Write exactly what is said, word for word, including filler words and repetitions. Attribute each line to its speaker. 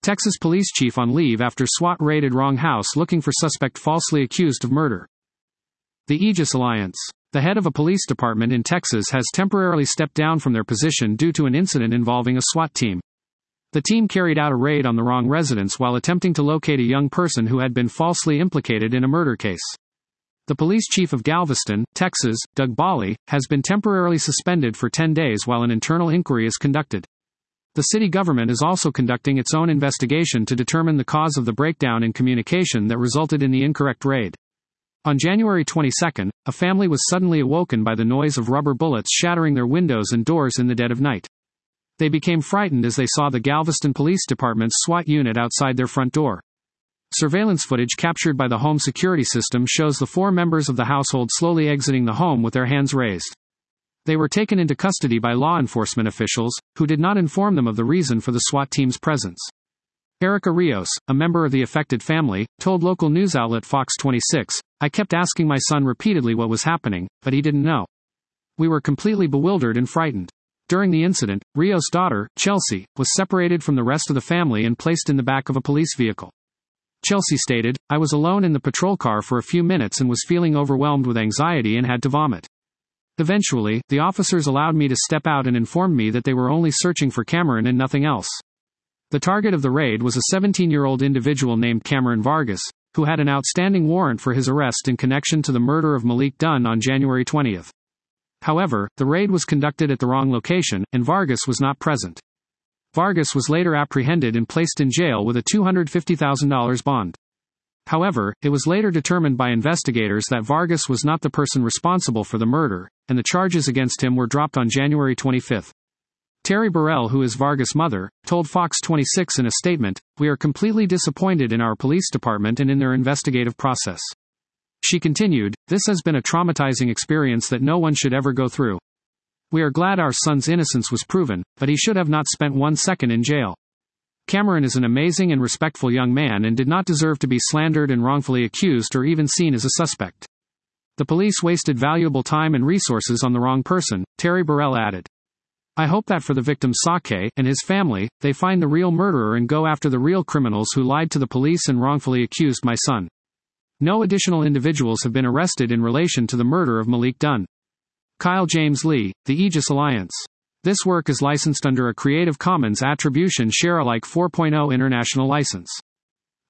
Speaker 1: Texas police chief on leave after SWAT raided wrong house looking for suspect falsely accused of murder. The Aegis Alliance. The head of a police department in Texas has temporarily stepped down from their position due to an incident involving a SWAT team. The team carried out a raid on the wrong residence while attempting to locate a young person who had been falsely implicated in a murder case. The police chief of Galveston, Texas, Doug Bawley, has been temporarily suspended for ten days while an internal inquiry is conducted. The city government is also conducting its own investigation to determine the cause of the breakdown in communication that resulted in the incorrect raid. On January twenty-second, a family was suddenly awoken by the noise of rubber bullets shattering their windows and doors in the dead of night. They became frightened as they saw the Galveston Police Department's SWAT unit outside their front door. Surveillance footage captured by the home security system shows the four members of the household slowly exiting the home with their hands raised. They were taken into custody by law enforcement officials, who did not inform them of the reason for the SWAT team's presence. Erica Rios, a member of the affected family, told local news outlet Fox twenty-six, "I kept asking my son repeatedly what was happening, but he didn't know. We were completely bewildered and frightened." During the incident, Rios' daughter, Chelsea, was separated from the rest of the family and placed in the back of a police vehicle. Chelsea stated, "I was alone in the patrol car for a few minutes and was feeling overwhelmed with anxiety and had to vomit. Eventually, the officers allowed me to step out and informed me that they were only searching for Cameron and nothing else." The target of the raid was a seventeen-year-old individual named Cameron Vargas, who had an outstanding warrant for his arrest in connection to the murder of Malik Dunn on January twentieth. However, the raid was conducted at the wrong location, and Vargas was not present. Vargas was later apprehended and placed in jail with a two hundred fifty thousand dollars bond. However, it was later determined by investigators that Vargas was not the person responsible for the murder, and the charges against him were dropped on January twenty-fifth. Terry Burrell, who is Vargas' mother, told Fox twenty-six in a statement, "We are completely disappointed in our police department and in their investigative process." She continued, "This has been a traumatizing experience that no one should ever go through. We are glad our son's innocence was proven, but he should have not spent one second in jail. Cameron is an amazing and respectful young man and did not deserve to be slandered and wrongfully accused or even seen as a suspect. The police wasted valuable time and resources on the wrong person," Terry Burrell added. "I hope that for the victim Sake and his family, they find the real murderer and go after the real criminals who lied to the police and wrongfully accused my son." No additional individuals have been arrested in relation to the murder of Malik Dunn. Kyle James Lee, The Aegis Alliance. This work is licensed under a Creative Commons Attribution Share Alike four point oh international license.